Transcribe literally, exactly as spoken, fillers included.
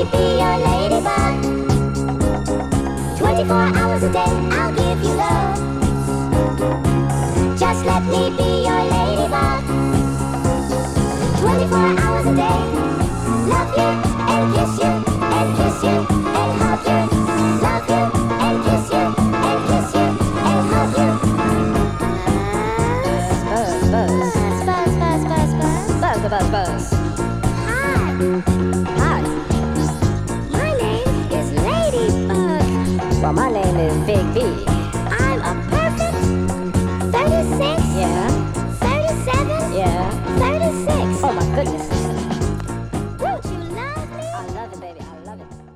be your ladybug. Twenty-four hours a day, I'll give you love. Just let me be your ladybug. Twenty-four hours a day, love you and kiss you and kiss you and hug you. Love you and kiss you and kiss you and hug you. Buzz, buzz, Buzz, buzz, buzz, buzz, buzz. buzz, buzz, buzz. Hi, Hi. my name is Ladybug. Well, my name is Big B. I'm a perfect thirty-six, Yeah, thirty-seven, yeah. thirty-six. Oh my goodness. Don't you love me? I love it, baby. I love it.